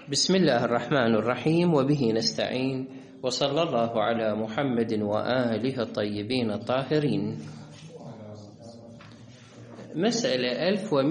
بسم الله الرحمن الرحيم، وبه نستعين، وصلى الله على محمد وآله الطيبين الطاهرين. مسألة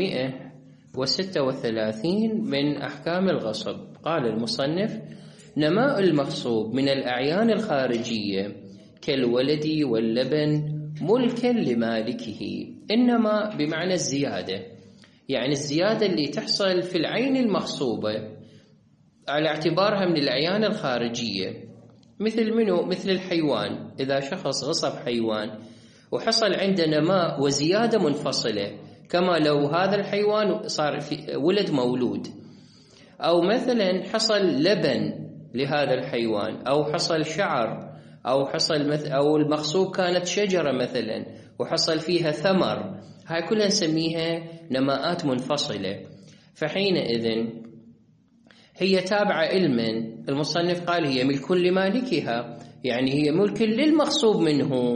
1136 من أحكام الغصب. قال المصنف: نماء المغصوب من الأعيان الخارجية كالولد واللبن ملكا لمالكه. إنما بمعنى الزيادة، يعني الزيادة اللي تحصل في العين المغصوبة على اعتبارها من الأعيان الخارجية. مثل منه؟ مثل الحيوان. إذا شخص غصب حيوان وحصل عنده نماء وزيادة منفصلة، كما لو هذا الحيوان صار في ولد مولود، أو مثلا حصل لبن لهذا الحيوان، أو حصل شعر، أو حصل أو المغصوب كانت شجرة مثلا وحصل فيها ثمر، هاي كلها نسميها نماءات منفصلة. فحينئذ هي تابعة علما. المصنف قال هي ملك لمالكها، يعني هي ملك للمغصوب منه.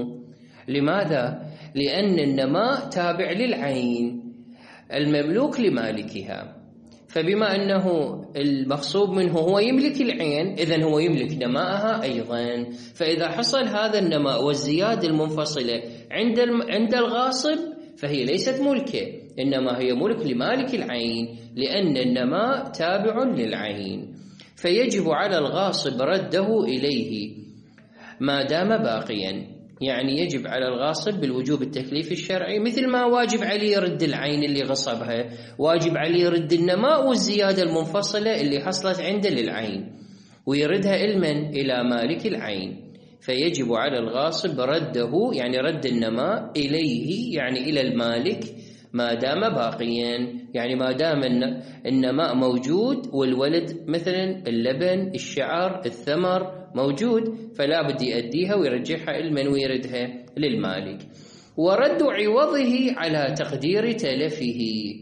لماذا؟ لأن النماء تابع للعين المملوك لمالكها، فبما أنه المغصوب منه هو يملك العين، إذن هو يملك نماءها أيضا. فإذا حصل هذا النماء والزيادة المنفصلة عند الغاصب فهي ليست ملكه، إنما هي ملك لمالك العين، لأن النماء تابع للعين. فيجب على الغاصب رده إليه ما دام باقيا، يعني يجب على الغاصب بالوجوب التكليف الشرعي، مثل ما واجب عليه يرد العين اللي غصبها، واجب عليه يرد النماء والزيادة المنفصلة اللي حصلت عنده للعين، ويردها علما إلى مالك العين. فيجب على الغاصب رده، يعني رد النماء إليه، يعني إلى المالك، ما دام باقيا، يعني ما دام النماء موجود والولد مثلا اللبن الشعر الثمر موجود، فلا بد يؤديها ويرجعها علما ويردها للمالك. ورد عوضه على تقدير تلفه.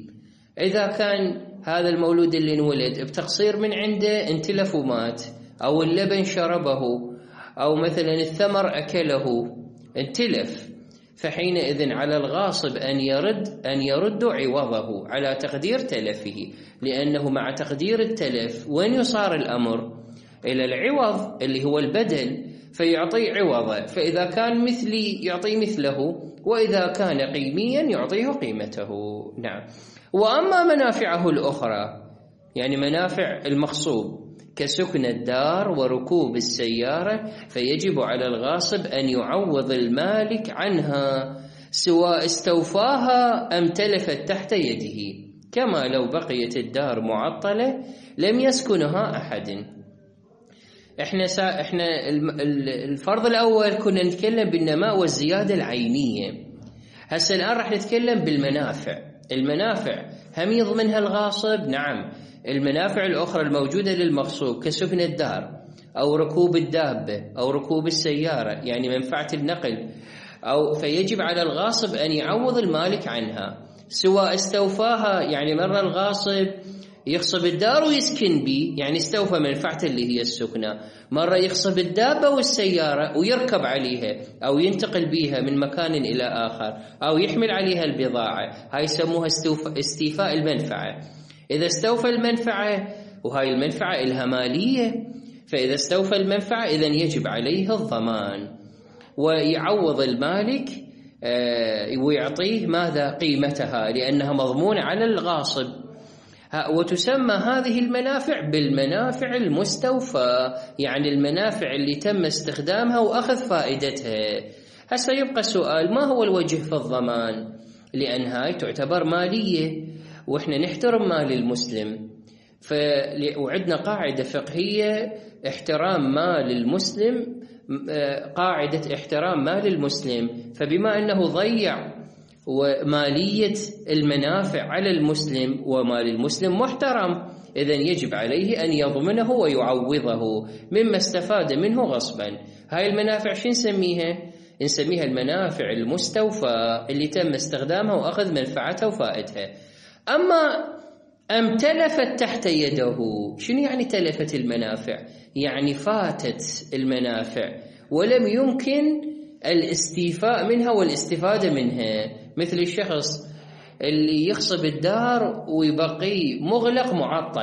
إذا كان هذا المولود اللي انولد بتقصير من عنده انتلف ومات، أو اللبن شربه، أو مثلا الثمر أكله انتلف، فحينئذ على الغاصب أن يرد عوضه على تقدير تلفه، لأنه مع تقدير التلف وين يصار الأمر؟ إلى العوض اللي هو البدل، فيعطي عوضه. فإذا كان مثلي يعطي مثله، وإذا كان قيميا يعطيه قيمته. نعم. وأما منافعه الأخرى، يعني منافع المغصوب كسكن الدار وركوب السيارة، فيجب على الغاصب أن يعوض المالك عنها سواء استوفاها أم تلفت تحت يده، كما لو بقيت الدار معطلة لم يسكنها أحد. احنا الفرض الأول كنا نتكلم بالنماء والزيادة العينية، هسه الآن راح نتكلم بالمنافع. المنافع هم يضمنها الغاصب؟ نعم. المنافع الأخرى الموجودة للمغصوب كسكن الدار، أو ركوب الدابة، أو ركوب السيارة، يعني منفعة النقل، فيجب على الغاصب أن يعوض المالك عنها سواء استوفاها، يعني مرة الغاصب يغصب الدار ويسكن بي، يعني استوفى منفعة اللي هي السكنة. مرة يغصب الدابة والسيارة ويركب عليها أو ينتقل بيها من مكان إلى آخر، أو يحمل عليها البضاعة، هاي يسموها استيفاء المنفعة. إذا استوفى المنفعة، وهاي المنفعة إلها مالية، فإذا استوفى المنفعة إذن يجب عليه الضمان، ويعوض المالك ويعطيه ماذا؟ قيمتها، لأنها مضمونة على الغاصب. وتسمى هذه المنافع بالمنافع المستوفى، يعني المنافع اللي تم استخدامها وأخذ فائدتها. هسه يبقى سؤال: ما هو الوجه في الضمان؟ لأن هاي تعتبر مالية، وإحنا نحترم مال المسلم، وعندنا قاعدة فقهية: احترام مال المسلم، قاعدة احترام مال المسلم. فبما أنه ضيع ومالية المنافع على المسلم، ومال المسلم محترم، إذن يجب عليه أن يضمنه ويعوضه مما استفاد منه غصبا. هاي المنافع شو نسميها؟ نسميها المنافع المستوفى اللي تم استخدامها وأخذ منفعتها وفائدتها. أم تلفت تحت يده. شنو يعني تلفت المنافع؟ يعني فاتت المنافع ولم يمكن الاستيفاء منها والاستفادة منها. مثل الشخص اللي يخصب الدار ويبقي مغلق معطل،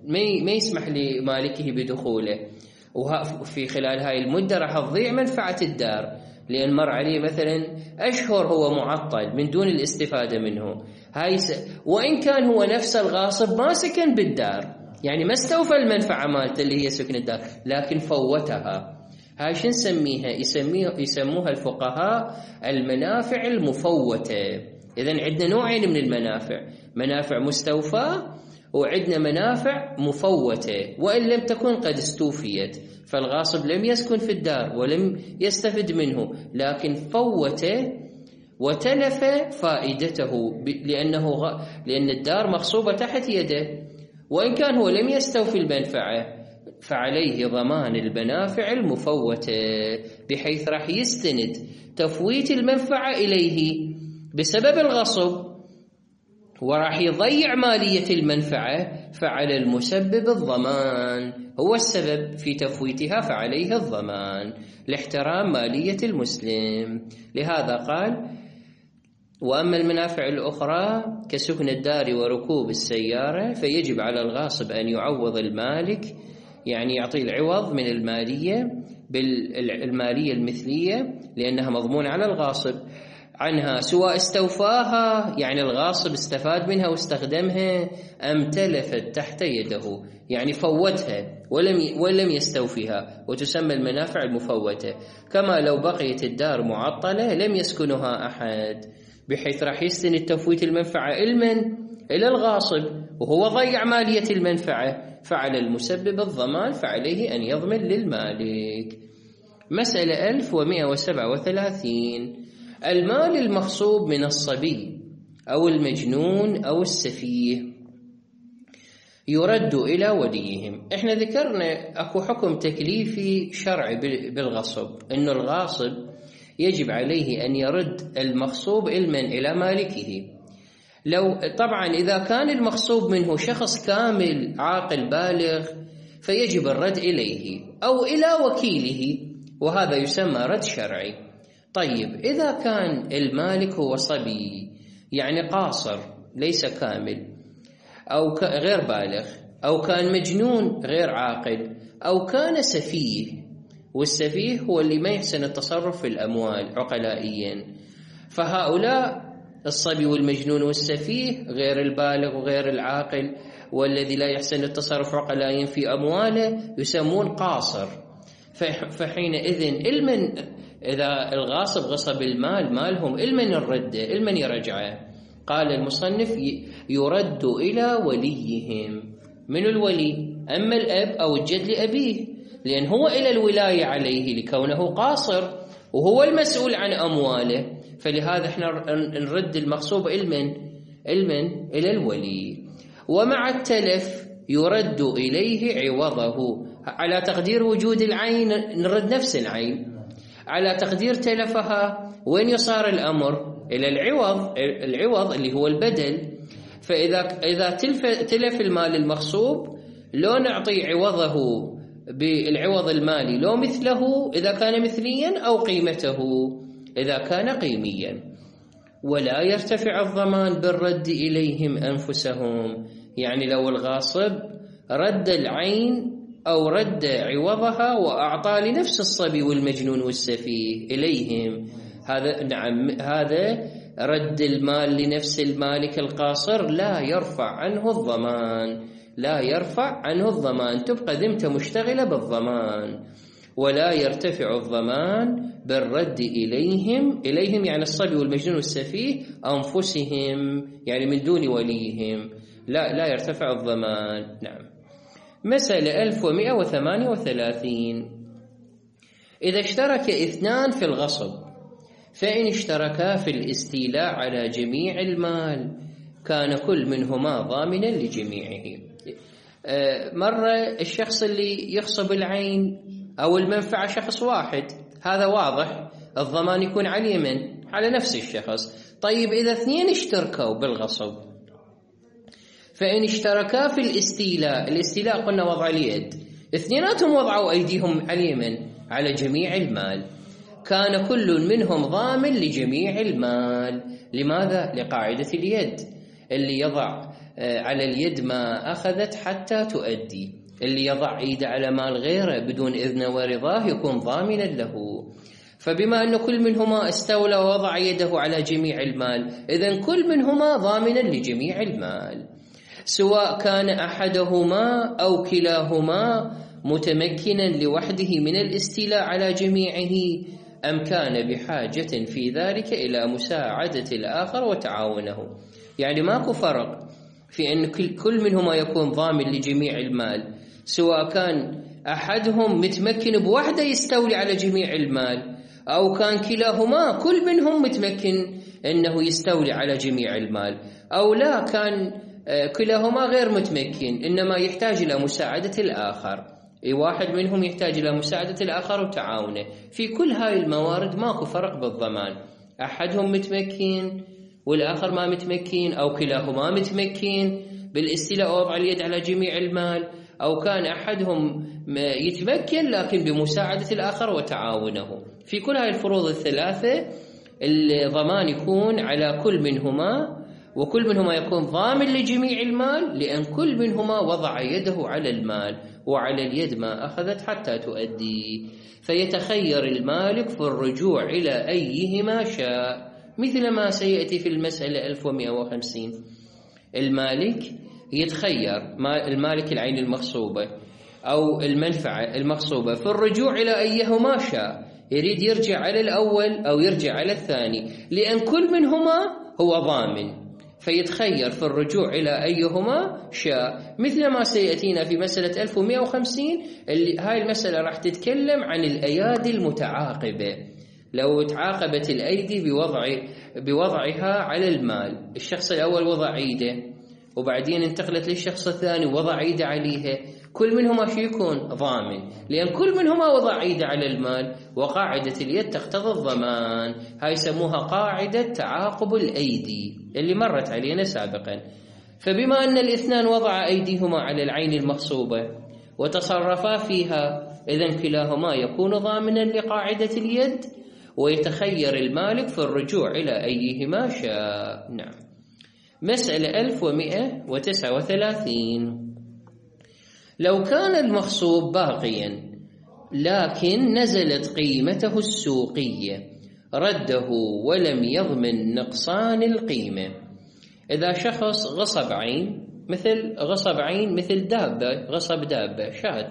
ما يسمح لمالكه بدخوله، وفي خلال هاي المدة راح تضيع منفعة الدار، لأن مر عليه مثلا أشهر هو معطل من دون الاستفادة منه. وإن كان هو نفس الغاصب ما سكن بالدار، يعني ما استوفى المنفعة مالته اللي هي سكن الدار، لكن فوتها. هاي شو نسميها؟ يسموها الفقهاء المنافع المفوتة. إذن عندنا نوعين من المنافع، منافع مستوفاة وعندنا منافع مفوتة، وإن لم تكن قد استوفيت، فالغاصب لم يسكن في الدار ولم يستفد منه، لكن فوته وتلف فائدته لأن الدار مغصوبة تحت يده. وإن كان هو لم يستوفي المنفعة فعليه ضمان المنافع المفوتة، بحيث راح يستند تفويت المنفعة إليه بسبب الغصب، وراح يضيع مالية المنفعة، فعلى المسبب الضمان، هو السبب في تفويتها فعليه الضمان لاحترام مالية المسلم. لهذا قال: وأما المنافع الأخرى كسكن الدار وركوب السيارة فيجب على الغاصب أن يعوض المالك، يعني يعطي العوض من المالية بالمالية المثلية، لأنها مضمونة على الغاصب عنها، سواء استوفاها، يعني الغاصب استفاد منها واستخدمها، أم تلفت تحت يده، يعني فوتها ولم يستوفيها، وتسمى المنافع المفوتة. كما لو بقيت الدار معطلة لم يسكنها أحد، بحيث راح يستند تفويت المنفعة إلى الغاصب، وهو ضيع مالية المنفعة، فعلى المسبب الضمان، فعليه أن يضمن للمالك. مسألة 1137: المال المغصوب من الصبي أو المجنون أو السفيه يرد إلى وليهم. احنا ذكرنا اكو حكم تكليفي شرعي بالغصب، انه الغاصب يجب عليه ان يرد المغصوب علما الى مالكه. طبعا اذا كان المغصوب منه شخص كامل عاقل بالغ فيجب الرد اليه او الى وكيله، وهذا يسمى رد شرعي. طيب اذا كان المالك هو صبي، يعني قاصر ليس كامل أو غير بالغ، أو كان مجنون غير عاقل، أو كان سفيه، والسفيه هو اللي ما يحسن التصرف في الأموال عقلائيا، فهؤلاء الصبي والمجنون والسفيه غير البالغ وغير العاقل والذي لا يحسن التصرف عقلائيا في أمواله يسمون قاصر. فحينئذ إذا الغاصب غصب المال مالهم المن الرده، المن يرجعه. قال المصنف: يرد إلى وليهم. من الولي؟ أما الأب أو الجد لأبيه، لأن هو إلى الولاية عليه لكونه قاصر وهو المسؤول عن أمواله، فلهذا احنا نرد المغصوب علما إلى الولي. ومع التلف يرد إليه عوضه، على تقدير وجود العين نرد نفس العين، على تقدير تلفها وين يصار الأمر؟ إلى العوض اللي هو البدل. فإذا تلف المال المغصوب لو نعطي عوضه بالعوض المالي لو مثله إذا كان مثليا، أو قيمته إذا كان قيميا. ولا يرتفع الضمان بالرد إليهم أنفسهم، يعني لو الغاصب رد العين أو رد عوضها وأعطى لنفس الصبي والمجنون والسفيه إليهم، هذا رد المال لنفس المالك القاصر لا يرفع عنه الضمان، تبقى ذمته مشتغلة بالضمان. ولا يرتفع الضمان بالرد إليهم يعني الصبي والمجنون والسفيه أنفسهم، يعني من دون وليهم، لا يرتفع الضمان. نعم. مسألة 1138: إذا اشترك اثنان في الغصب فإن اشتركا في الاستيلاء على جميع المال كان كل منهما ضامنا لجميعه. مرة الشخص اللي يغصب العين أو المنفعة شخص واحد، هذا واضح الضمان يكون على اليمين على نفس الشخص. طيب إذا اثنين اشتركوا بالغصب فإن اشتركا في الاستيلاء قلنا وضع اليد، اثنيناتهم وضعوا أيديهم على اليمين على جميع المال، كان كل منهم ضامن لجميع المال. لماذا؟ لقاعدة اليد، اللي يضع على اليد ما أخذت حتى تؤدي. اللي يضع إيده على مال غيره بدون إذنه ورضاه يكون ضامنا له. فبما أن كل منهما استولى ووضع يده على جميع المال، إذن كل منهما ضامنا لجميع المال، سواء كان أحدهما أو كلاهما متمكنا لوحده من الاستيلاء على جميعه، أم كان بحاجة في ذلك إلى مساعدة الآخر وتعاونه. يعني ماكو فرق في أن كل منهما يكون ضامن لجميع المال، سواء كان أحدهم متمكن بوحده يستولي على جميع المال، أو كان كلاهما كل منهم متمكن أنه يستولي على جميع المال، أو لا كان كلاهما غير متمكن إنما يحتاج إلى مساعدة الآخر. واحد منهم يحتاج إلى مساعدة الآخر وتعاونه. في كل هاي الموارد ماكو فرق بالضمان، أحدهم متمكن والآخر ما متمكن، أو كلاهما متمكن بالاستيلاء ووضع اليد على جميع المال، أو كان أحدهم يتمكن لكن بمساعدة الآخر وتعاونه. في كل هاي الفروض الثلاثة الضمان يكون على كل منهما، وكل منهما يكون ضامن لجميع المال، لأن كل منهما وضع يده على المال، وعلى اليد ما أخذت حتى تؤدي. فيتخير المالك في الرجوع إلى أيهما شاء، مثل ما سيأتي في المسألة 1150. المالك يتخير، المالك العين المغصوبة أو المنفعة المغصوبة، في الرجوع إلى أيهما شاء، يريد يرجع على الأول أو يرجع على الثاني، لأن كل منهما هو ضامن، فيتخير في الرجوع إلى أيهما شاء، مثل ما سيأتينا في مسألة 1150. هاي المسألة راح تتكلم عن الأيادي المتعاقبة. لو تعاقبت الأيدي بوضعها على المال، الشخص الأول وضع ايده وبعدين انتقلت للشخص الثاني ووضع ايده عليها، كل منهما شو يكون؟ ضامن، لأن كل منهما وضع ايده على المال، وقاعدة اليد تقتضي الضمان. هاي يسموها قاعدة تعاقب الأيدي اللي مرت علينا سابقا. فبما أن الاثنان وضع أيديهما على العين المغصوبة وتصرفا فيها، إذن كلاهما يكون ضامنا لقاعدة اليد، ويتخير المالك في الرجوع إلى أيهما شاء. نعم. مسألة 1139. لو كان المغصوب باقيا لكن نزلت قيمته السوقية رده ولم يضمن نقصان القيمة. إذا شخص غصب عين، مثل دابة، غصب دابة شاة،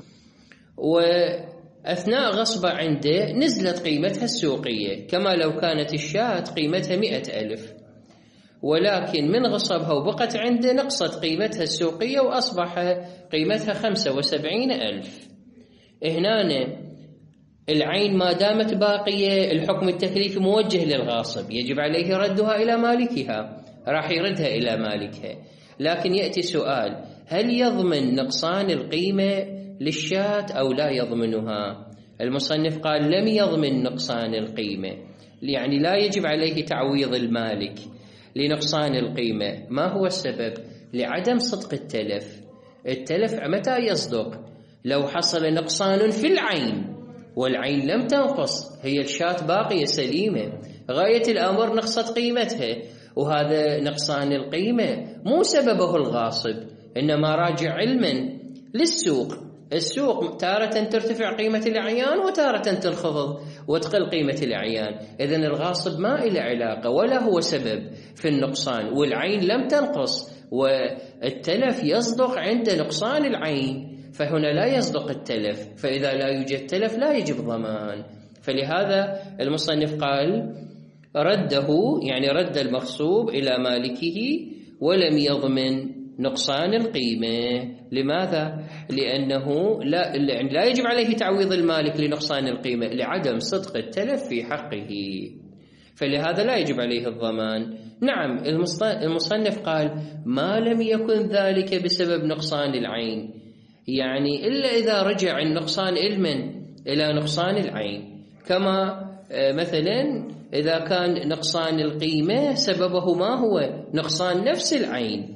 وأثناء غصبه عنده نزلت قيمتها السوقية، كما لو كانت الشاة قيمتها 100,000، ولكن من غصبها وبقت عنده نقصت قيمتها السوقية وأصبح قيمتها 75,000. هنا العين ما دامت باقية، الحكم التكليفي موجه للغاصب، يجب عليه ردها إلى مالكها، راح يردها إلى مالكها. لكن يأتي سؤال: هل يضمن نقصان القيمة للشاة أو لا يضمنها؟ المصنف قال لم يضمن نقصان القيمة، يعني لا يجب عليه تعويض المالك لنقصان القيمة. ما هو السبب؟ لعدم صدق التلف. التلف متى يصدق؟ لو حصل نقصان في العين والعين لم تنقص، هي الشاة باقية سليمة، غاية الأمر نقصت قيمتها، وهذا نقصان القيمة مو سببه الغاصب، إنما راجع علما للسوق. السوق تارة ترتفع قيمة الأعيان وتارة تنخفض وتقل قيمة الأعيان، إذن الغاصب ما إله علاقة ولا هو سبب في النقصان، والعين لم تنقص، والتلف يصدق عند نقصان العين، فهنا لا يصدق التلف، فإذا لا يوجد تلف لا يجب ضمان. فلهذا المصنف قال رده، يعني رد المغصوب إلى مالكه ولم يضمن نقصان القيمة. لماذا؟ لأنه لا يجب عليه تعويض المالك لنقصان القيمة لعدم صدق التلف في حقه، فلهذا لا يجب عليه الضمان. نعم، المصنف قال ما لم يكن ذلك بسبب نقصان العين، يعني إلا إذا رجع النقصان إلى نقصان العين، كما مثلا إذا كان نقصان القيمة سببه ما هو نقصان نفس العين،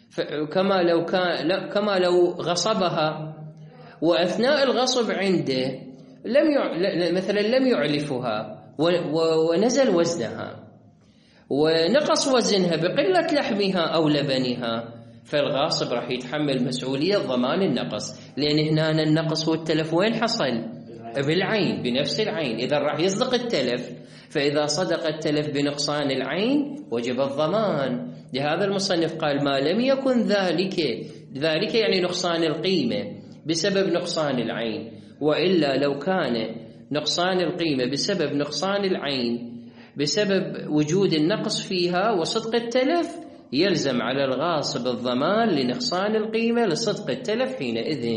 كما لو غصبها وأثناء الغصب عنده مثلا لم يعلفها ونزل وزنها، ونقص وزنها بقلة لحمها أو لبنها، فالغاصب راح يتحمل مسؤولية ضمان النقص، لأن هنا النقص والتلف وين حصل؟ بالعين، بنفس العين. إذا راح يصدق التلف، فإذا صدق التلف بنقصان العين وجب الضمان. لهذا المصنف قال ما لم يكن ذلك يعني نقصان القيمة بسبب نقصان العين، وإلا لو كان نقصان القيمة بسبب نقصان العين بسبب وجود النقص فيها وصدق التلف، يلزم على الغاصب الضمان لنقصان القيمة لصدق التلف حينئذ.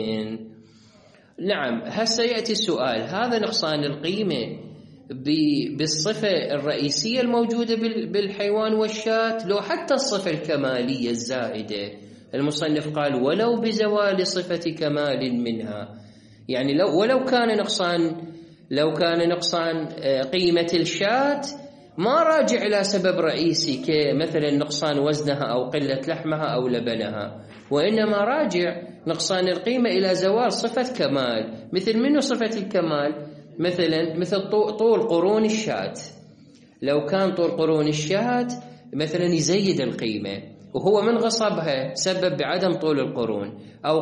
نعم، هسه يأتي السؤال، هذا نقصان القيمة بالصفة الرئيسية الموجودة بالحيوان والشاة لو حتى الصفة الكمالية الزائدة؟ المصنف قال ولو بزوال صفة كمال منها، يعني ولو كان نقصان قيمة الشاة ما راجع إلى سبب رئيسي كمثلا نقصان وزنها أو قلة لحمها أو لبنها، وإنما راجع نقصان القيمة إلى زوال صفة كمال. مثل منه صفة الكمال؟ مثل طول قرون الشاة. لو كان طول قرون الشاة مثلا يزيد القيمة وهو من غصبها سبب بعدم طول القرون،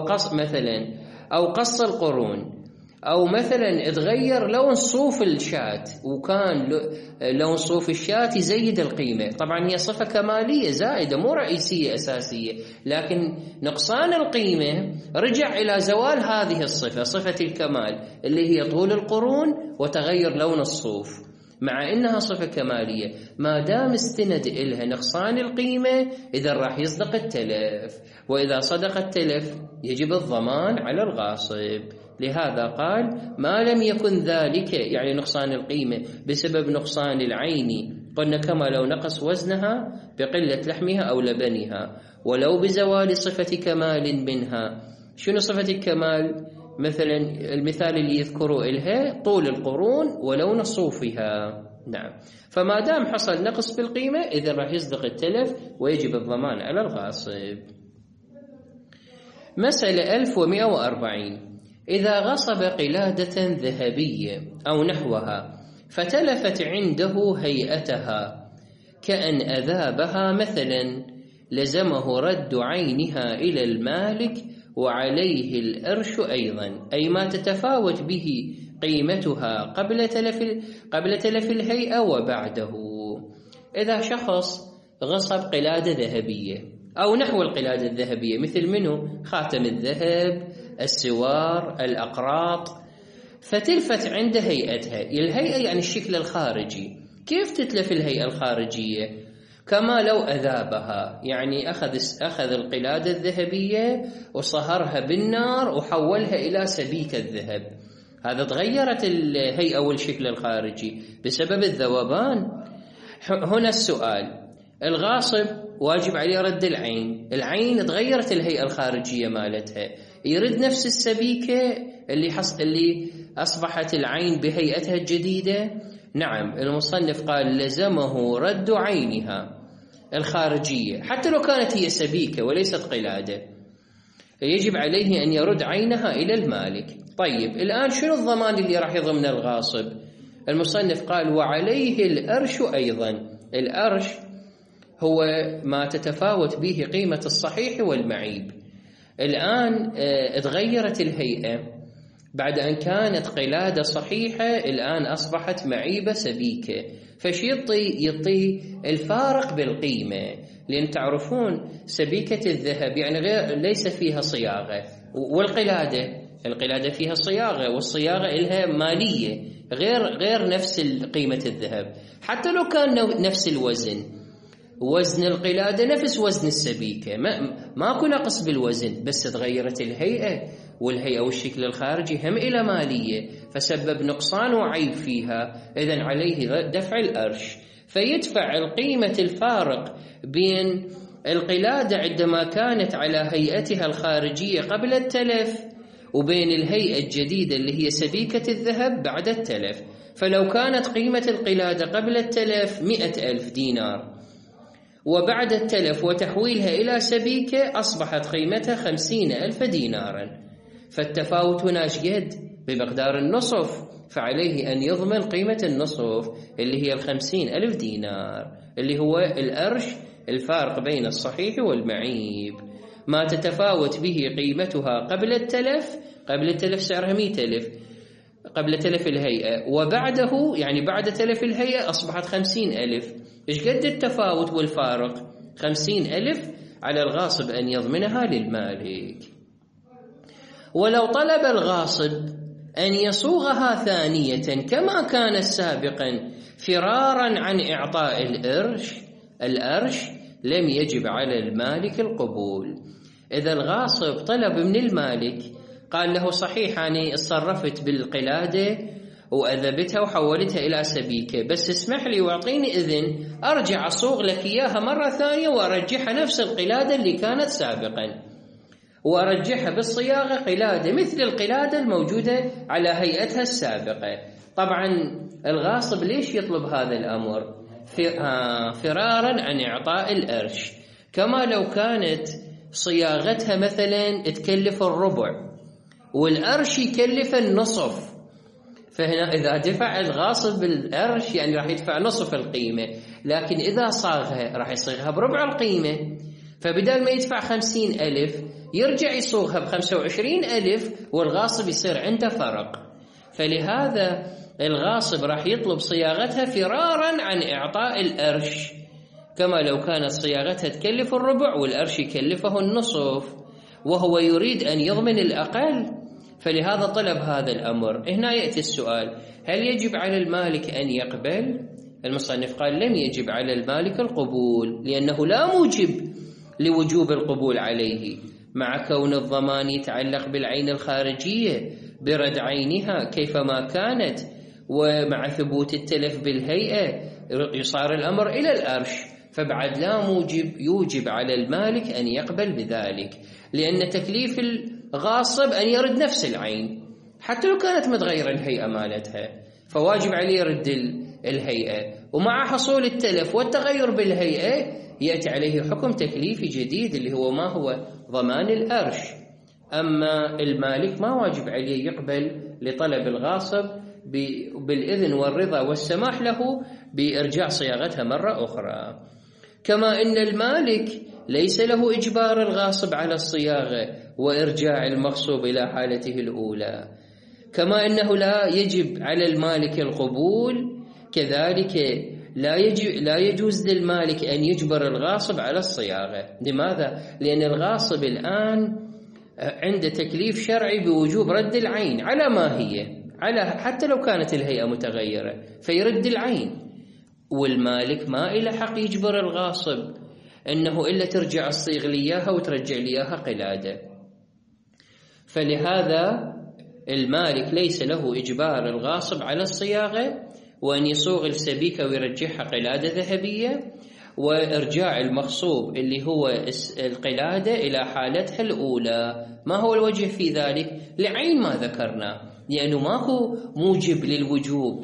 أو قص القرون، أو مثلا اتغير لون صوف الشاة وكان لون صوف الشاة يزيد القيمة. طبعا هي صفة كمالية زائدة مو رئيسية أساسية، لكن نقصان القيمة رجع إلى زوال هذه الصفة، صفة الكمال اللي هي طول القرون وتغير لون الصوف، مع إنها صفة كمالية. ما دام استند إلها نقصان القيمة إذا راح يصدق التلف، وإذا صدق التلف يجب الضمان على الغاصب. لهذا قال ما لم يكن ذلك يعني نقصان القيمة بسبب نقصان العين، قلنا كما لو نقص وزنها بقلة لحمها أو لبنها، ولو بزوال صفة كمال منها. شنو صفة الكمال؟ مثلا المثال اللي يذكروا إلها طول القرون ولون صوفها. نعم، فما دام حصل نقص بالقيمة إذا راح يصدق التلف ويجب الضمان على الغاصب. مسألة 1140. إذا غصب قلادة ذهبية أو نحوها فتلفت عنده هيئتها كأن أذابها مثلا، لزمه رد عينها إلى المالك وعليه الأرش أيضا، أي ما تتفاوت به قيمتها قبل تلف الهيئة وبعده. إذا شخص غصب قلادة ذهبية أو نحو القلادة الذهبية، مثل منه خاتم الذهب، السوار، الأقراط، فتلفت عند هيئتها. الهيئة يعني الشكل الخارجي. كيف تتلف الهيئة الخارجية؟ كما لو أذابها، يعني أخذ القلادة الذهبية وصهرها بالنار وحولها إلى سبيك الذهب، هذا تغيرت الهيئة والشكل الخارجي بسبب الذوبان. هنا السؤال، الغاصب واجب عليه رد العين تغيرت الهيئة الخارجية مالتها، يرد نفس السبيكة اللي أصبحت العين بهيئتها الجديدة. نعم، المصنف قال لزمه رد عينها الخارجية حتى لو كانت هي سبيكة وليست قلادة، يجب عليه أن يرد عينها إلى المالك. طيب الآن شنو الضمان اللي راح يضمن الغاصب؟ المصنف قال وعليه الأرش أيضا. الأرش هو ما تتفاوت به قيمة الصحيح والمعيب. الآن تغيرت الهيئة، بعد أن كانت قلادة صحيحة الآن أصبحت معيبة سبيكة، فش يعطي الفارق بالقيمة، لأن تعرفون سبيكة الذهب يعني ليس فيها صياغة، والقلادة فيها صياغة، والصياغة إلها مالية غير نفس قيمة الذهب. حتى لو كان نفس وزن القلادة نفس وزن السبيكة، ماكو نقص بالوزن، بس تغيرت الهيئة، والهيئة والشكل الخارجي هم إلى مالية، فسبب نقصان وعيب فيها، إذن عليه دفع الأرش، فيدفع القيمة الفارق بين القلادة عندما كانت على هيئتها الخارجية قبل التلف وبين الهيئة الجديدة اللي هي سبيكة الذهب بعد التلف. فلو كانت قيمة القلادة قبل التلف 100,000 دينار، وبعد التلف وتحويلها إلى سبيكة أصبحت قيمتها 50,000 دينارا، فالتفاوت هنا شقد بمقدار النصف، فعليه أن يضمن قيمة النصف اللي هي 50,000 دينار، اللي هو الأرش الفارق بين الصحيح والمعيب، ما تتفاوت به قيمتها قبل التلف سعرها 100,000 قبل تلف الهيئة، وبعده يعني بعد تلف الهيئة أصبحت 50,000. إيش قد التفاوت والفارق؟ 50,000 على الغاصب أن يضمنها للمالك. ولو طلب الغاصب أن يصوغها ثانية كما كان سابقا فرارا عن إعطاء الأرش لم يجب على المالك القبول. إذا الغاصب طلب من المالك، قال له صحيح أنا اتصرفت بالقلادة وأذبتها وحولتها إلى سبيكة، بس اسمح لي واعطيني إذن أرجع أصوغ لك إياها مرة ثانية وأرجعها نفس القلادة اللي كانت سابقا، وأرجعها بالصياغة قلادة مثل القلادة الموجودة على هيئتها السابقة. طبعا الغاصب ليش يطلب هذا الأمر؟ فرارا عن إعطاء الأرش، كما لو كانت صياغتها مثلا تكلف الربع والأرش يكلف النصف، فهنا إذا دفع الغاصب بالأرش يعني راح يدفع نصف القيمة، لكن إذا صاغها راح يصيغها بربع القيمة، فبدل ما يدفع 50,000 يرجع يصوغها ب25,000 والغاصب يصير عنده فرق. فلهذا الغاصب راح يطلب صياغتها فرارا عن إعطاء الأرش، كما لو كانت صياغتها تكلف الربع والأرش يكلفه النصف، وهو يريد أن يضمن الأقل، فلهذا طلب هذا الأمر. هنا يأتي السؤال: هل يجب على المالك أن يقبل؟ المصنف قال لم يجب على المالك القبول، لأنه لا موجب لوجوب القبول عليه، مع كون الضمان يتعلق بالعين الخارجية برد عينها كيفما كانت، ومع ثبوت التلف بالهيئة يصار الأمر إلى الأرش، فبعد لا موجب يوجب على المالك أن يقبل بذلك، لأن تكليف الغاصب أن يرد نفس العين حتى لو كانت متغيرة الهيئة مالتها، فواجب عليه يرد الهيئة، ومع حصول التلف والتغير بالهيئة يأتي عليه حكم تكليفي جديد اللي هو ما هو ضمان الأرش. أما المالك ما واجب عليه يقبل لطلب الغاصب بالإذن والرضا والسماح له بإرجاع صياغتها مرة أخرى. كما أن المالك ليس له إجبار الغاصب على الصياغة وإرجاع المغصوب إلى حالته الأولى، كما أنه لا يجب على المالك القبول، كذلك لا يجوز للمالك أن يجبر الغاصب على الصياغة. لماذا؟ لأن الغاصب الآن عنده تكليف شرعي بوجوب رد العين على ما هي، حتى لو كانت الهيئة متغيرة فيرد العين، والمالك ما إله حق يجبر الغاصب أنه إلا ترجع الصيغ لياها وترجع لياها قلادة. فلهذا المالك ليس له إجبار الغاصب على الصياغة، وأن يصوغ السبيكة ويرجعها قلادة ذهبية، وإرجاع المغصوب اللي هو القلادة إلى حالتها الأولى. ما هو الوجه في ذلك؟ لعين ما ذكرنا، لأنه ماكو موجب للوجوب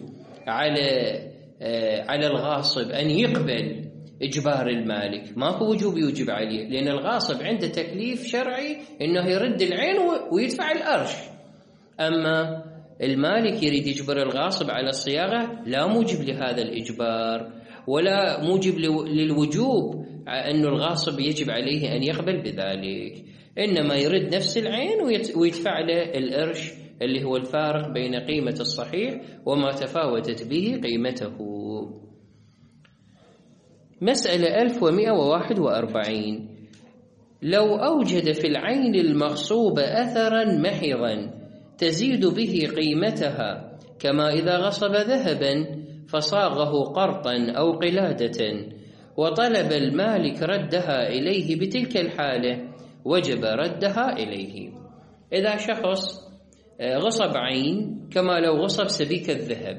على الغاصب أن يقبل إجبار المالك، ماكو وجوب يوجب عليه، لأن الغاصب عنده تكليف شرعي إنه يرد العين ويدفع الأرش. أما المالك يريد يجبر الغاصب على الصياغة، لا موجب لهذا الإجبار ولا موجب للوجوب أن الغاصب يجب عليه أن يقبل بذلك، إنما يرد نفس العين ويدفع له الأرش اللي هو الفارق بين قيمة الصحيح وما تفاوتت به قيمته. مسألة 1141: لو أوجد في العين المغصوبة أثرا محضا تزيد به قيمتها، كما إذا غصب ذهبا فصاغه قرطا أو قلادة، وطلب المالك ردها إليه بتلك الحالة، وجب ردها إليه. إذا شخص غصب عين كما لو غصب سبيكة الذهب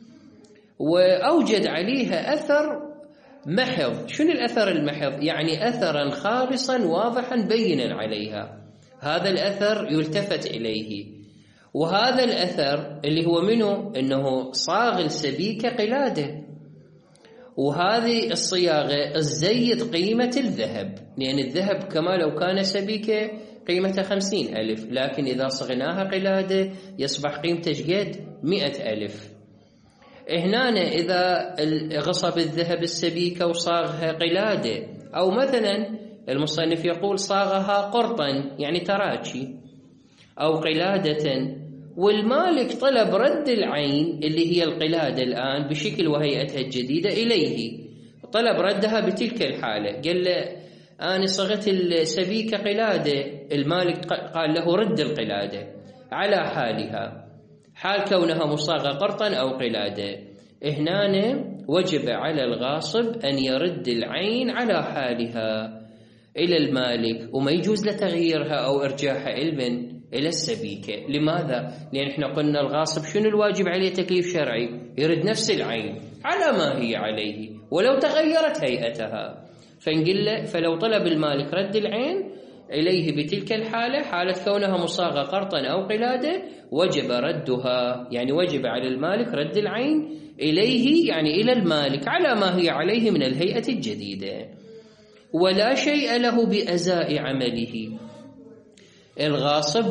وأوجد عليها أثر محض، شنو الأثر المحض؟ يعني أثرا خالصا واضحا بينا عليها، هذا الأثر يلتفت إليه، وهذا الأثر اللي هو منه أنه صاغ السبيكة قلادة، وهذه الصياغة تزيد قيمة الذهب، لأن الذهب كما لو كان سبيكة قيمتها 50,000، لكن إذا صغناها قلادة يصبح قيمته قد 100,000. هنا إذا غصب الذهب السبيكة وصاغها قلادة، أو مثلا المصنف يقول صاغها قرطا يعني تراجي أو قلادة، والمالك طلب رد العين اللي هي القلادة الآن بشكل وهيئتها الجديدة إليه، طلب ردها بتلك الحالة، قال له أنا صغت السبيكة قلادة، المالك قال له رد القلادة على حالها، حال كونها مصاغة قرطا أو قلادة. هنا وجب على الغاصب أن يرد العين على حالها إلى المالك، وما يجوز لتغييرها أو إرجاعها إلى السبيكة. لماذا؟ لأن احنا قلنا الغاصب شنو الواجب عليه؟ تكليف شرعي، يرد نفس العين على ما هي عليه ولو تغيرت هيئتها. فلو طلب المالك رد العين إليه بتلك الحالة، حالة كونها مصاغة قرطا أو قلادة، وجب ردها، يعني وجب على المالك رد العين إليه، يعني إلى المالك على ما هي عليه من الهيئة الجديدة. ولا شيء له بأزاء عمله، الغاصب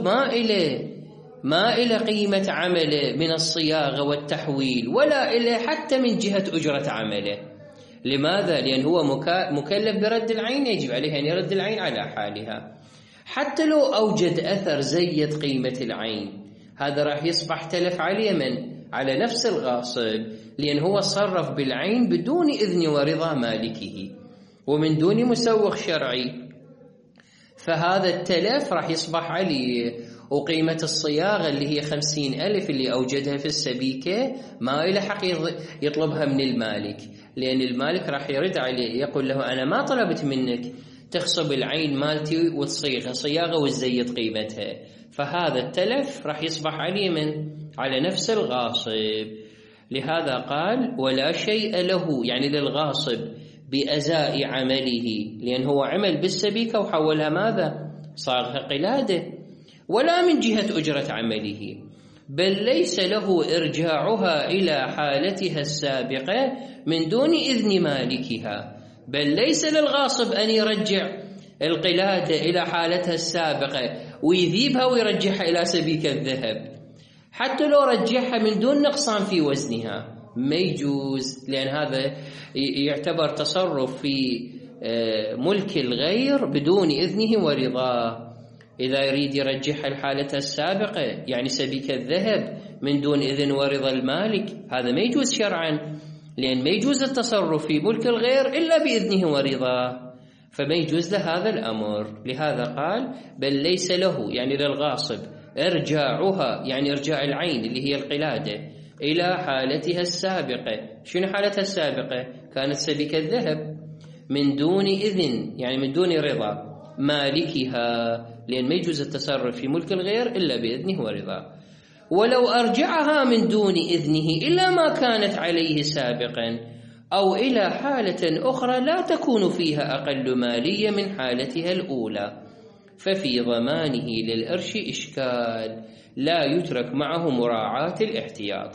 ما إلى قيمة عمله من الصياغة والتحويل، ولا إلى حتى من جهة أجرة عمله. لماذا؟ لأن هو مكلف برد العين، يجب عليه أن يرد العين على حالها. حتى لو أوجد أثر زيد قيمة العين، هذا راح يصبح تلف على نفس الغاصب، لأن هو صرف بالعين بدون إذن ورضا مالكه ومن دون مسوغ شرعي، فهذا التلف راح يصبح عليه. وقيمة الصياغة اللي هي 50,000 اللي أوجدها في السبيكة ما إلى حق يطلبها من المالك، لأن المالك راح يرد عليه يقول له أنا ما طلبت منك تخصب العين مالتي وتصيغها صياغة وتزيد قيمتها، فهذا التلف راح يصبح عليه على نفس الغاصب. لهذا قال ولا شيء له، يعني للغاصب، بأزاء عمله، لأن هو عمل بالسبيكة وحولها ماذا؟ صاغها قلادة، ولا من جهة أجرة عمله، بل ليس له إرجاعها إلى حالتها السابقة من دون إذن مالكها، بل ليس للغاصب أن يرجع القلادة إلى حالتها السابقة ويذيبها ويرجعها إلى سبيكة الذهب، حتى لو رجعها من دون نقصان في وزنها ما يجوز، لأن هذا يعتبر تصرف في ملك الغير بدون إذنه ورضاه. إذا يريد يرجعها لحالتها السابقة يعني سبيكة الذهب من دون إذن ورضا المالك، هذا ما يجوز شرعا، لأن ما يجوز التصرف في ملك الغير إلا بإذنه ورضاه، فما يجوز له هذا الأمر. لهذا قال بل ليس له، يعني للغاصب، إرجاعها، يعني إرجاع العين اللي هي القلادة إلى حالتها السابقة. شنو حالتها السابقة؟ كانت سبيكة الذهب من دون إذن، يعني من دون رضا مالكها، لأن ما يجوز التصرف في ملك الغير إلا بإذنه ورضاه. ولو أرجعها من دون إذنه إلى ما كانت عليه سابقا أو إلى حالة أخرى لا تكون فيها أقل مالية من حالتها الأولى، ففي ضمانه للإرش إشكال لا يترك معه مراعاة الاحتياط.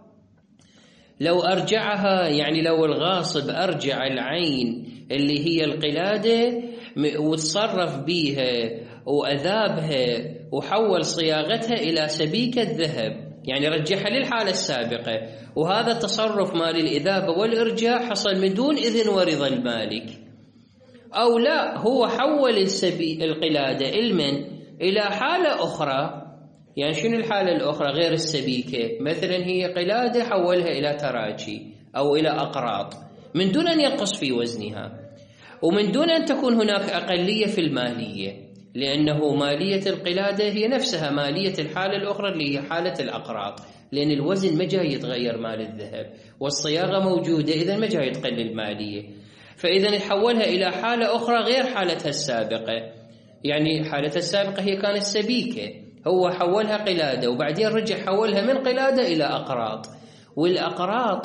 لو أرجعها، يعني لو الغاصب أرجع العين اللي هي القلادة وتصرف بيها وأذابها وحول صياغتها إلى سبيكة الذهب، يعني رجعها للحالة السابقة، وهذا التصرف مال الإذابة والإرجاع حصل من دون إذن ورضا المالك، أو لا هو حول القلادة إلى حالة أخرى. يعني شنو الحالة الأخرى غير السبيكة؟ مثلا هي قلادة حولها إلى تراجي أو إلى أقراط من دون أن ينقص في وزنها، ومن دون أن تكون هناك أقلية في المالية، لأنه مالية القلادة هي نفسها مالية الحالة الأخرى اللي هي حالة الأقراط، لأن الوزن ما جاي يتغير مال الذهب والصياغة موجودة، إذا ما جاي تقل المالية، فإذا يحولها إلى حالة أخرى غير حالتها السابقة. يعني حالتها السابقة هي كانت سبيكة، هو حولها قلادة وبعدين رجع حولها من قلادة إلى أقراط، والأقراط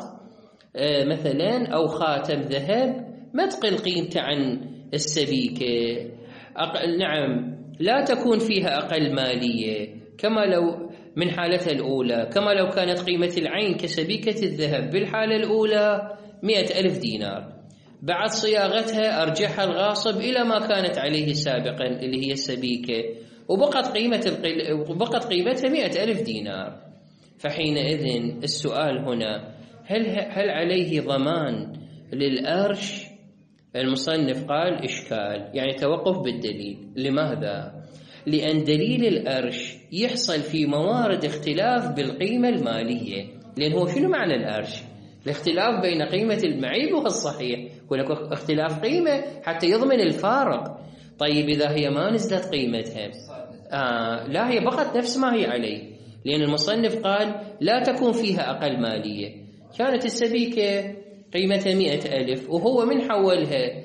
مثلا أو خاتم ذهب ما تقل قيمته عن السبيكة، نعم لا تكون فيها أقل مالية كما لو من حالتها الأولى، كما لو كانت قيمة العين كسبيكة الذهب بالحالة الأولى 100,000 دينار، بعد صياغتها أرجعها الغاصب إلى ما كانت عليه سابقا اللي هي السبيكة، وبقت قيمتها 100,000 دينار. فحينئذ السؤال هنا، هل عليه ضمان للأرش؟ المصنف قال إشكال، يعني توقف بالدليل. لماذا؟ لأن دليل الأرش يحصل في موارد اختلاف بالقيمة المالية. لأن هو شنو معنى الأرش؟ الاختلاف بين قيمة المعيب والصحيح، هناك اختلاف قيمة حتى يضمن الفارق. طيب إذا هي ما نزلت قيمتها، لا، هي بقت نفس ما هي عليه، لأن المصنف قال لا تكون فيها أقل مالية. كانت السبيكة قيمتها 100,000 وهو من حولها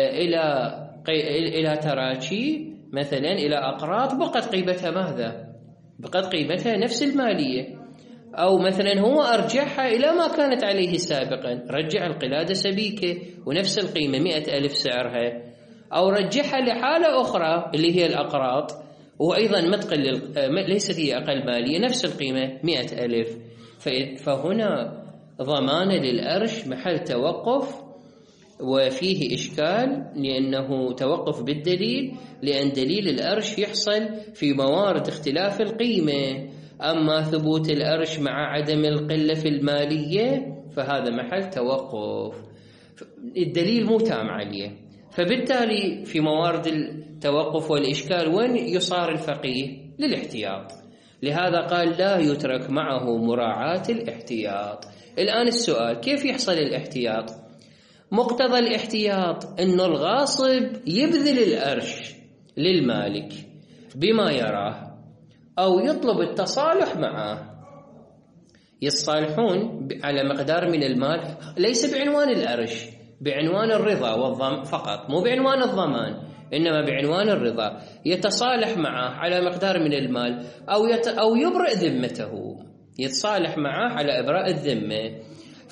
إلى تراكي مثلا، إلى أقراط، بقت قيمتها ماذا؟ بقت قيمتها نفس المالية. أو مثلا هو أرجعها إلى ما كانت عليه سابقا، رجع القلادة سبيكة ونفس القيمة 100,000 سعرها، أو رجعها لحالة أخرى اللي هي الأقراط وأيضا ليست هي أقل مالية، نفس القيمة 100,000. فهنا ضمان للأرش محل توقف وفيه إشكال، لأنه توقف بالدليل، لأن دليل الأرش يحصل في موارد اختلاف القيمة. أما ثبوت الأرش مع عدم القلة في المالية فهذا محل توقف، الدليل مو تام عليه. فبالتالي في موارد التوقف والإشكال وين يصار الفقيه؟ للاحتياط. لهذا قال لا يترك معه مراعاة الاحتياط. الآن السؤال، كيف يحصل الاحتياط؟ مقتضى الاحتياط أنه الغاصب يبذل الأرش للمالك بما يراه، أو يطلب التصالح معه، يتصالحون على مقدار من المال، ليس بعنوان الأرش، بعنوان الرضا والضمان فقط، مو بعنوان الضمان، إنما بعنوان الرضا. يتصالح معه على مقدار من المال، أو يبرئ ذمته، يتصالح معه على إبراء الذمة.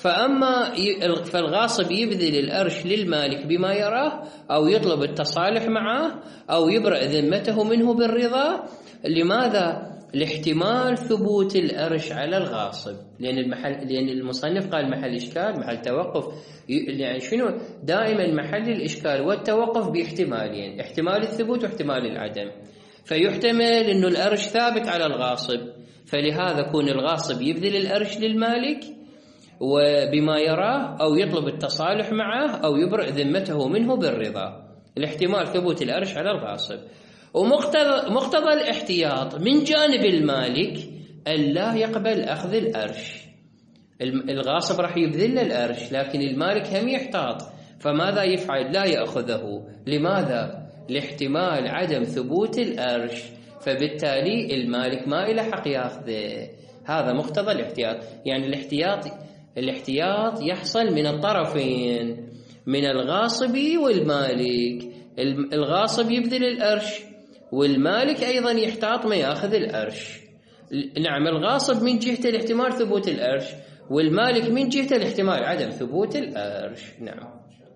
فالغاصب يبذل الأرش للمالك بما يراه، أو يطلب التصالح معه، أو يبرئ ذمته منه بالرضا. لماذا؟ لاحتمال ثبوت الأرش على الغاصب. لأن المصنف قال محل إشكال، محل توقف. يعني شنو؟ دائما محل الإشكال والتوقف باحتمالين، احتمال الثبوت واحتمال العدم. فيحتمل أنه الأرش ثابت على الغاصب، فلهذا كون الغاصب يبذل الأرش للمالك وبما يراه، أو يطلب التصالح معه، أو يبرئ ذمته منه بالرضا، الاحتمال ثبوت الأرش على الغاصب. ومقتضى الاحتياط من جانب المالك ألا يقبل أخذ الأرش. الغاصب راح يبذل الأرش، لكن المالك هم يحتاط، فماذا يفعل؟ لا يأخذه. لماذا؟ لاحتمال عدم ثبوت الأرش، فبالتالي المالك ما إلى حق يأخذه. هذا مقتضى الاحتياط. يعني الاحتياط يحصل من الطرفين، من الغاصب والمالك. الغاصب يبذل الأرش، والمالك أيضا يحتاط ما يأخذ الأرش. نعم، الغاصب من جهة الاحتمال ثبوت الأرش، والمالك من جهة الاحتمال عدم ثبوت الأرش. نعم،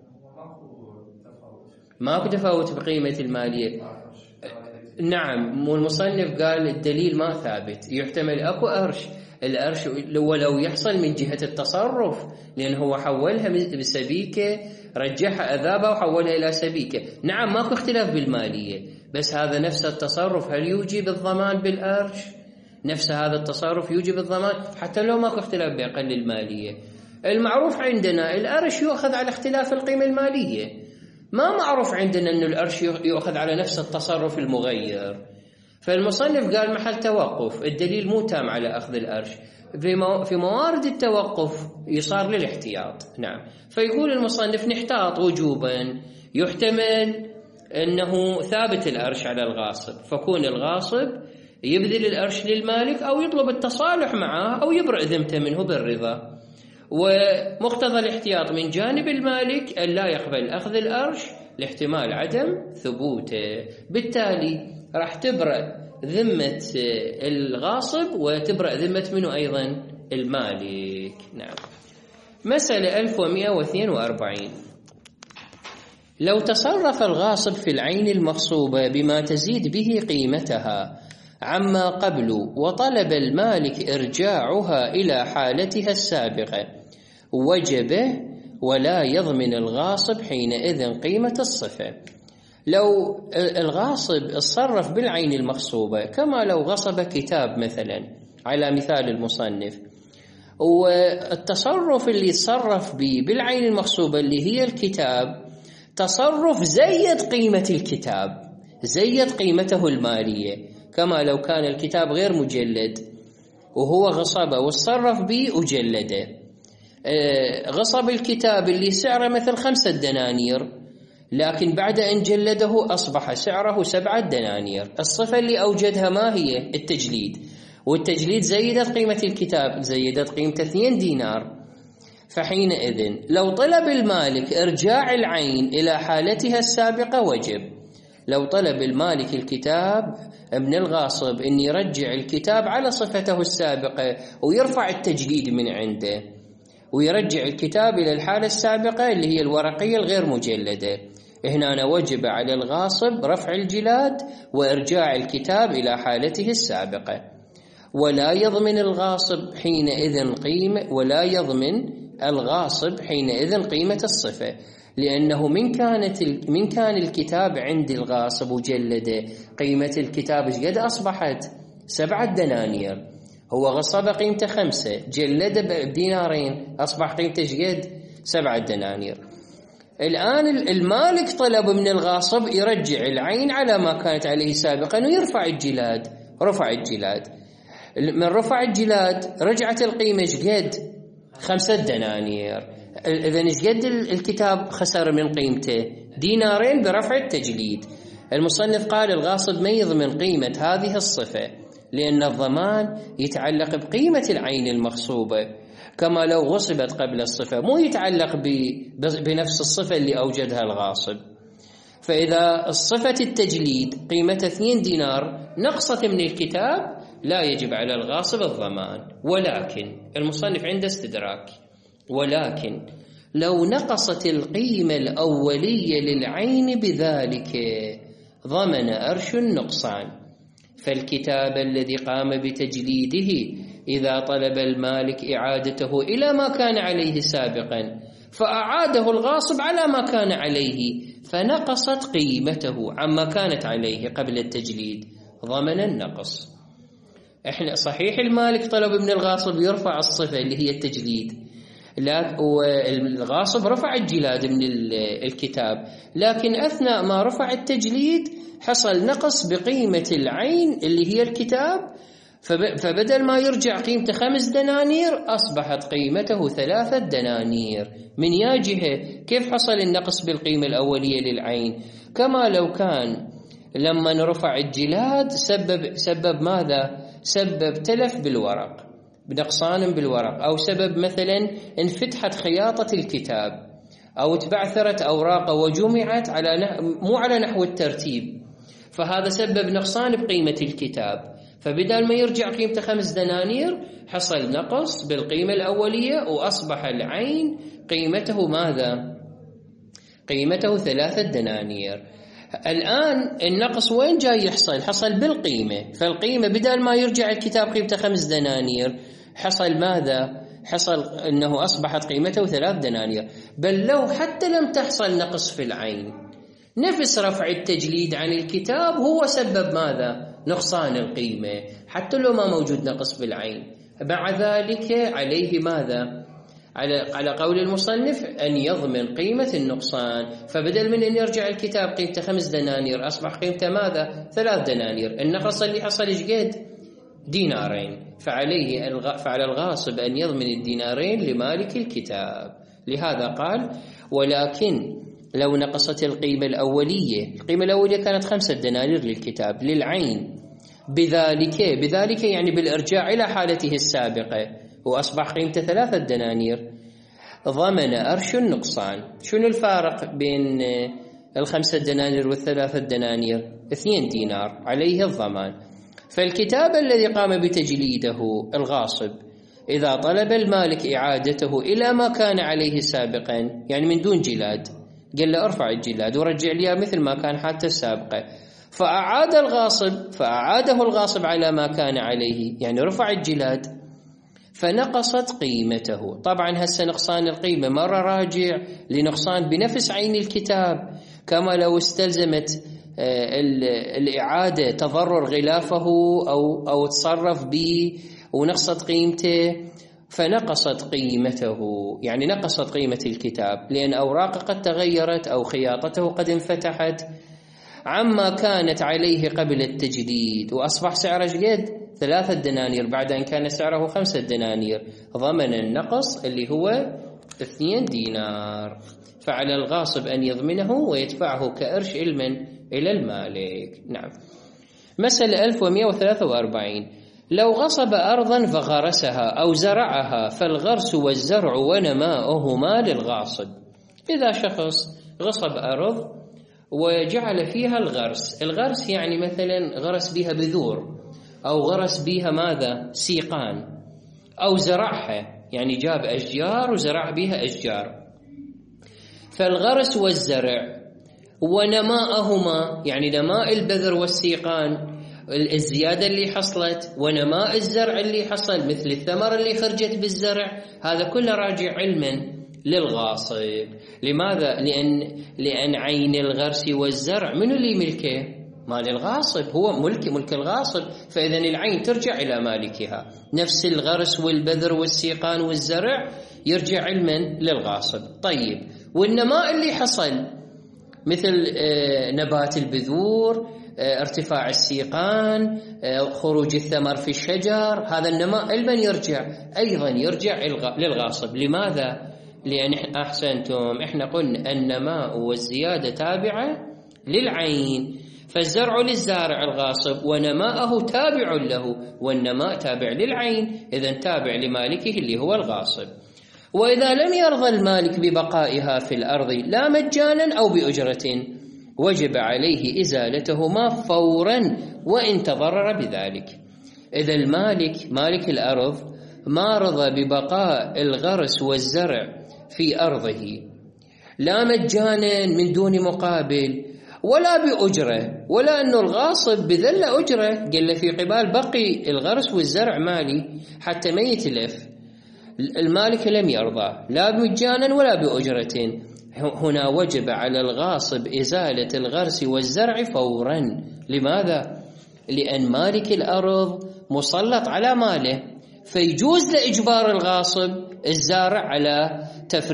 ماكو تفاوت بقيمة المالية. نعم، والمصنف قال الدليل ما ثابت، يحتمل أكو أرش. الأرش ولو يحصل من جهة التصرف، لأنه هو حولها بسبيكة، رجعها أذابها وحولها إلى سبيكة. نعم، ماكو اختلاف بالمالية، بس هذا نفس التصرف هل يوجب الضمان بالأرش؟ نفس هذا التصرف يوجب الضمان حتى لو ماكو اختلاف بأقل المالية. المعروف عندنا الأرش يؤخذ على اختلاف القيمة المالية، ما معروف عندنا أن الأرش يؤخذ على نفس التصرف المغير. فالمصنف قال محل توقف، الدليل مو تام على أخذ الأرش. في موارد التوقف يصار للاحتياط. نعم، فيقول المصنف نحتاط وجوبا، يحتمل أنه ثابت الأرش على الغاصب، فكون الغاصب يبذل الأرش للمالك، أو يطلب التصالح معه، أو يبرئ ذمته منه بالرضا. ومقتضى الاحتياط من جانب المالك أن لا يقبل أخذ الأرش لاحتمال عدم ثبوته. بالتالي راح تبرئ ذمة الغاصب وتبرئ ذمة منه أيضا المالك. نعم. مسألة 1142. لو تصرف الغاصب في العين المغصوبة بما تزيد به قيمتها عما قبل، وطلب المالك إرجاعها إلى حالتها السابقة، وجب ولا يضمن الغاصب حينئذ قيمة الصفة. لو الغاصب اتصرف بالعين المغصوبة كما لو غصب كتاب مثلا على مثال المصنف، والتصرف اللي يتصرف به بالعين المغصوبة اللي هي الكتاب تصرف زيد قيمة الكتاب، زيد قيمته المالية، كما لو كان الكتاب غير مجلد وهو غصبه وتصرف به وجلده. غصب الكتاب اللي سعره مثل 5 دنانير، لكن بعد أن جلده أصبح سعره 7 دنانير. الصفة اللي أوجدها ما هي؟ التجليد، والتجليد زيدت قيمة الكتاب، زيدت قيمته 2 دينار. فحينئذ لو طلب المالك إرجاع العين إلى حالتها السابقة وجب. لو طلب المالك الكتاب من الغاصب أن يرجع الكتاب على صفته السابقة ويرفع التجليد من عنده ويرجع الكتاب إلى الحالة السابقة اللي هي الورقية الغير مجلدة، هنا وجب على الغاصب رفع الجلاد وإرجاع الكتاب إلى حالته السابقة. ولا يضمن الغاصب حينئذ قيمة الصفة، لأنه من كان الكتاب عند الغاصب وجلده، قيمة الكتاب قد أصبحت 7 دنانير، هو غصب قيمته 5، جلده بدينارين، أصبح قيمته قد 7 دنانير. الآن المالك طلب من الغاصب يرجع العين على ما كانت عليه سابقا ويرفع الجلاد. رفع الجلاد، من رفع الجلاد رجعت القيمة قد 5 دنانير. إذن قد الكتاب خسر من قيمته؟ دينارين برفع التجليد. المصنف قال الغاصب ما يضمن قيمة هذه الصفة، لأن الضمان يتعلق بقيمة العين المغصوبة، كما لو غصبت قبل الصفة، مو يتعلق بنفس الصفة اللي أوجدها الغاصب. فإذا الصفة التجليد قيمة 2 دينار نقصت من الكتاب لا يجب على الغاصب الضمان. ولكن المصنف عنده استدراك، ولكن لو نقصت القيمة الأولية للعين بذلك ضمن أرش النقصان. فالكتاب الذي قام بتجليده إذا طلب المالك إعادته إلى ما كان عليه سابقا فأعاده الغاصب على ما كان عليه فنقصت قيمته عما كانت عليه قبل التجليد، ضمن النقص. احنا صحيح المالك طلب من الغاصب يرفع الصفة اللي هي التجليد، والغاصب رفع الجلاد من الكتاب، لكن أثناء ما رفع التجليد حصل نقص بقيمة العين اللي هي الكتاب، فبدل ما يرجع قيمته 5 دنانير أصبحت قيمته 3 دنانير. من يا جهة كيف حصل النقص بالقيمة الأولية للعين؟ كما لو كان لما رفع الجلاد سبب ماذا؟ سبب تلف بالورق، بنقصان بالورق، أو سبب مثلا انفتحت خياطة الكتاب أو تبعثرت أوراقه وجمعت مو على نحو الترتيب، فهذا سبب نقصان بقيمة الكتاب، فبدل ما يرجع قيمته 5 دنانير حصل نقص بالقيمة الأولية وأصبح العين قيمته ماذا؟ قيمته 3 دنانير. الآن النقص وين جاي يحصل؟ حصل بالقيمة، فالقيمة بدل ما يرجع الكتاب قيمته 5 دنانير حصل ماذا؟ حصل أنه أصبحت قيمته 3 دنانير. بل لو حتى لم تحصل نقص في العين، نفس رفع التجليد عن الكتاب هو سبب ماذا؟ نقصان القيمة، حتى لو ما موجود نقص بالعين. مع ذلك عليه ماذا؟ على قول المصنف أن يضمن قيمة النقصان، فبدل من أن يرجع الكتاب قيمته 5 دنانير أصبح قيمته ماذا؟ 3 دنانير. النقص اللي حصل قد؟ دينارين. فعلى الغاصب أن يضمن الدينارين لمالك الكتاب. لهذا قال ولكن لو نقصت القيمة الأولية كانت 5 دنانير للكتاب للعين بذلك يعني بالإرجاع إلى حالته السابقة وأصبح قيمته 3 دنانير، ضمن أرش النقصان. شنو الفارق بين 5 دنانير و3 دنانير؟ 2 دينار عليه الضمان. فالكتاب الذي قام بتجليده الغاصب إذا طلب المالك إعادته إلى ما كان عليه سابقا، يعني من دون جلاد، قال له ارفع الجلاد ورجع لي مثل ما كان حالته السابقة، فأعاده الغاصب على ما كان عليه، يعني رفع الجلاد، فنقصت قيمته. طبعا هسه نقصان القيمة مرة راجع لنقصان بنفس عين الكتاب، كما لو استلزمت الإعادة تضرر غلافه أو تصرف به ونقصت قيمته فنقصت قيمته، يعني نقصت قيمة الكتاب لأن أوراقه قد تغيرت أو خياطته قد انفتحت عما كانت عليه قبل التجديد، وأصبح سعره قد 3 دنانير بعد أن كان سعره 5 دنانير، ضمن النقص اللي هو 2 دينار، فعلى الغاصب أن يضمنه ويدفعه كأرش إلى المالك. نعم. مسألة 1143: لو غصب أرضا فغرسها أو زرعها فالغرس والزرع ونماؤهما للغاصب. إذا شخص غصب أرض وجعل فيها الغرس يعني مثلا غرس بها بذور أو غرس بها ماذا؟ سيقان، أو زرعها يعني جاب أشجار وزرع بها أشجار، فالغرس والزرع ونماءهما يعني نماء البذر والسيقان الزيادة اللي حصلت ونماء الزرع اللي حصل مثل الثمر اللي خرجت بالزرع، هذا كله راجع علما للغاصب. لماذا؟ لأن عين الغرس والزرع منو اللي ملكه؟ مال الغاصب، هو ملك الغاصب، فإذا العين ترجع إلى مالكها. نفس الغرس والبذر والسيقان والزرع يرجع علما للغاصب. طيب، والنماء اللي حصل مثل نبات البذور، ارتفاع السيقان، خروج الثمر في الشجر، هذا النماء علما أيضا يرجع للغاصب. لماذا؟ لأن أحسنتم احنا قلنا النماء والزيادة تابعة للعين، فالزرع للزارع الغاصب ونماءه تابع له، والنماء تابع للعين، إذن تابع لمالكه اللي هو الغاصب. وإذا لم يرضى المالك ببقائها في الأرض لا مجانا أو بأجرة وجب عليه إزالتهما فورا وإن تضرر بذلك. إذا مالك الأرض ما رضى ببقاء الغرس والزرع في أرضه لا مجانا من دون مقابل ولا بأجرة، ولا أنه الغاصب بذل أجرة، قال في قبال بقي الغرس والزرع مالي حتى ما يتلف، المالك لم يرضى لا مجانا ولا بأجرة، هنا وجب على الغاصب إزالة الغرس والزرع فورا. لماذا؟ لأن مالك الأرض مسلط على ماله، فيجوز لإجبار الغاصب الزارع على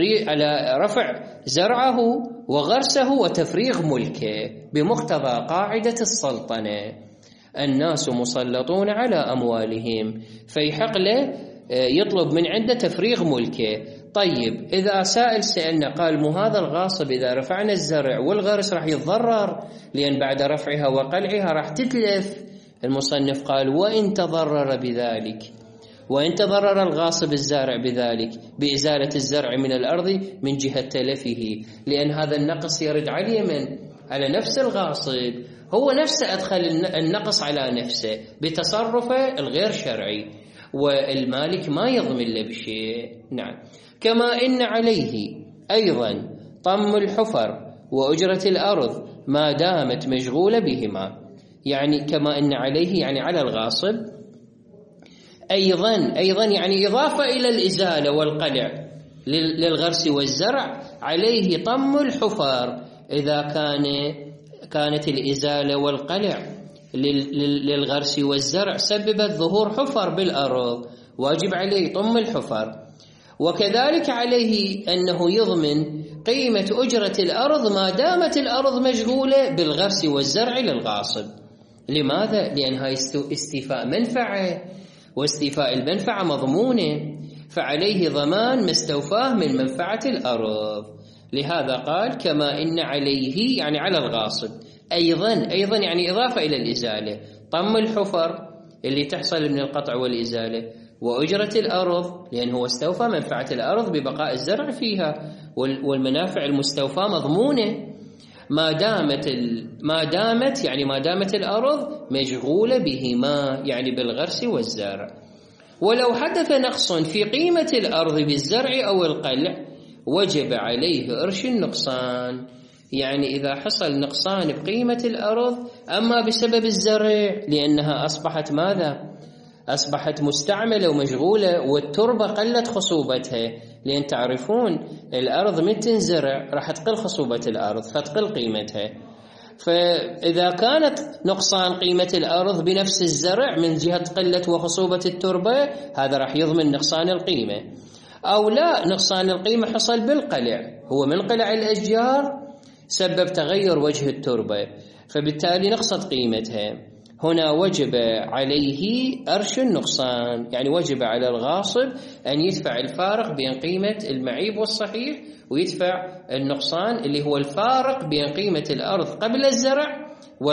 رفع زرعه وغرسه وتفريغ ملكه بمقتضى قاعدة السلطنة، الناس مسلطون على أموالهم، فيحق له يطلب من عنده تفريغ ملكه. طيب، إذا سائل سألنا قال مو هذا الغاصب إذا رفعنا الزرع والغرس راح يتضرر لأن بعد رفعها وقلعها راح تتلف، المصنف قال وإن تضرر بذلك، وإن تضرر الغاصب الزارع بذلك بإزالة الزرع من الأرض من جهة تلفه، لأن هذا النقص يرد على نفس الغاصب، هو نفسه أدخل النقص على نفسه بتصرفه الغير شرعي، والمالك ما يضمن له بشيء. نعم. كما إن عليه أيضا طم الحفر وأجرة الأرض ما دامت مشغولة بهما، يعني كما إن عليه يعني على الغاصب أيضا يعني إضافة إلى الإزالة والقلع للغرس والزرع، عليه طم الحفر إذا كانت الإزالة والقلع للغرس والزرع سببت ظهور حفر بالأرض، واجب عليه طم الحفر. وكذلك عليه أنه يضمن قيمة أجرة الأرض ما دامت الأرض مشغولة بالغرس والزرع للغاصب. لماذا؟ لأنها استيفاء منفعة، واستيفاء المنفعة مضمونة، فعليه ضمان ما استوفاه من منفعة الأرض. لهذا قال كما إن عليه يعني على الغاصب أيضا يعني إضافة إلى الإزالة طم الحفر اللي تحصل من القطع والإزالة، وأجرة الأرض لأنه استوفى منفعة الأرض ببقاء الزرع فيها، والمنافع المستوفى مضمونة ما دامت الأرض مشغولة بهما يعني بالغرس والزرع. ولو حدث نقص في قيمة الأرض بالزرع أو القلع وجب عليه إرش النقصان، يعني إذا حصل نقصان بقيمة الأرض أما بسبب الزرع لأنها أصبحت ماذا؟ أصبحت مستعملة ومشغولة والتربة قلت خصوبتها، لأن تعرفون الأرض من تنزرع راح تقل خصوبة الأرض فتقل قيمتها، فإذا كانت نقصان قيمة الأرض بنفس الزرع من جهة قلة وخصوبة التربة هذا راح يضمن نقصان القيمة، أو لا نقصان القيمة حصل بالقلع، هو من قلع الأشجار سبب تغير وجه التربة فبالتالي نقصت قيمتها. هنا وجب عليه أرش النقصان، يعني وجب على الغاصب أن يدفع الفارق بين قيمة المعيب والصحيح ويدفع النقصان اللي هو الفارق بين قيمة الأرض قبل الزرع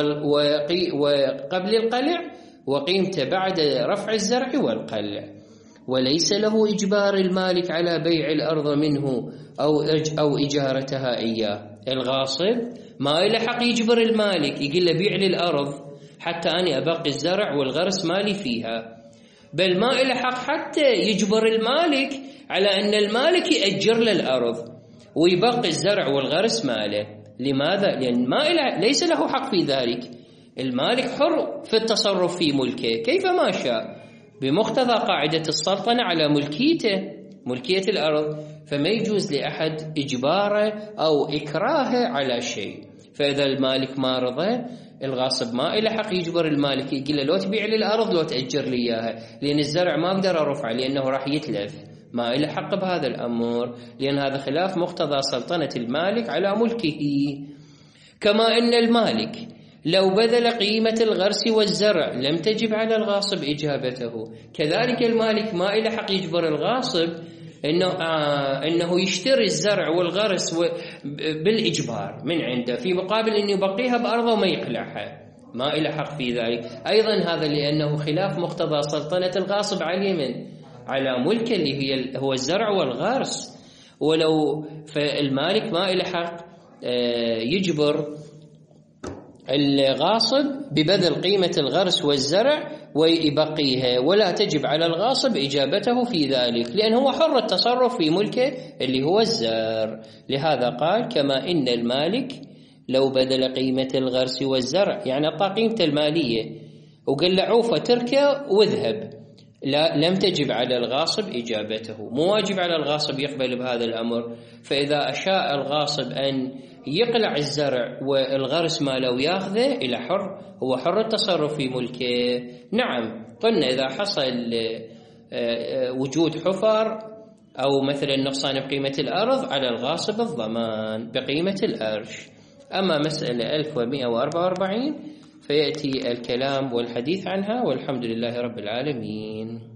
وقبل القلع وقيمته بعد رفع الزرع والقلع. وليس له إجبار المالك على بيع الأرض منه أو إجارتها إياه. الغاصب ما له حق يجبر المالك يقول له بيع لي الأرض حتى أنا أبقي الزرع والغرس مالي فيها، بل ما له حق حتى يجبر المالك على أن المالك يأجر له الأرض ويبقي الزرع والغرس ماله. لماذا؟ لأن ليس له حق في ذلك. المالك حر في التصرف في ملكه كيف ما شاء بمقتضى قاعدة السلطنة على ملكية الأرض، فما يجوز لأحد إجباره أو إكراهه على شيء. فإذا المالك ما رضى الغاصب ما إله حق يجبر المالك يقول له لو تبيع لي الأرض لو تأجر لي إياها، لأن الزرع ما أقدر أرفعه لأنه راح يتلف، ما إله حق بهذا الأمر، لأن هذا خلاف مقتضى سلطنة المالك على ملكه. كما أن المالك لو بذل قيمة الغرس والزرع لم تجب على الغاصب إجابته، كذلك المالك ما إله حق يجبر الغاصب إنه يشتري الزرع والغرس بالإجبار من عنده في مقابل أن يبقيها بأرضه وما يقلعها، ما إله حق في ذلك. أيضا هذا لأنه خلاف مقتضى سلطنة الغاصب على ملكه اللي هو الزرع والغرس. ولو فالمالك ما إله حق يجبر الغاصب ببذل قيمة الغرس والزرع ويبقيها، ولا تجب على الغاصب إجابته في ذلك لأنه هو حر التصرف في ملكه اللي هو الزرع. لهذا قال كما إن المالك لو بذل قيمة الغرس والزرع، يعني أعطى قيمته المالية وقال له عوفة تركه واذهب، لا لم تجب على الغاصب إجابته، مو واجب على الغاصب يقبل بهذا الأمر. فإذا أشاء الغاصب أن يقلع الزرع والغرس ماله وياخذه إلى حر، هو حر التصرف في ملكه. نعم قلنا إذا حصل وجود حفر أو مثلا نقصان بقيمة الأرض على الغاصب الضمان بقيمة الأرش. أما مسألة 1144 فيأتي الكلام والحديث عنها، والحمد لله رب العالمين.